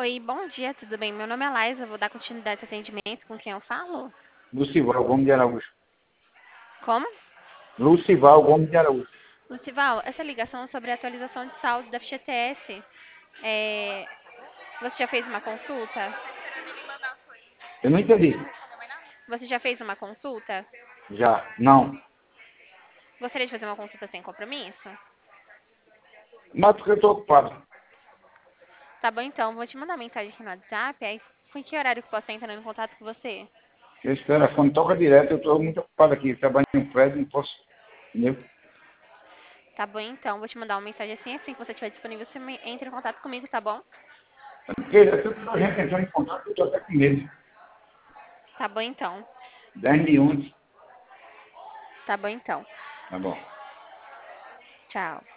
Oi, bom dia, tudo bem? Meu nome é Laisa, eu vou dar continuidade ao atendimento com quem eu falo. Lucival Gomes de Araújo. Como? Lucival Gomes de Araújo. Lucival, essa ligação é sobre a atualização de saldo da FGTS. É, Você já fez uma consulta? Eu não entendi. Você já fez uma consulta? Já. Não. Gostaria de fazer uma consulta sem compromisso? Mas porque eu estou ocupado. Tá bom então, vou te mandar uma mensagem aqui no WhatsApp, aí com que horário que eu posso estar entrando em contato com você? Esse telefone toca direto, eu estou muito ocupado aqui. Trabalho em um prédio, não posso. Entendeu? Tá bom então, vou te mandar uma mensagem assim que você estiver disponível, você entra em contato comigo, tá bom? Porque é tudo que a gente entrou em contato, eu estou até com medo. Tá bom então, 10 de 11. tá bom então. Tá bom. Tchau.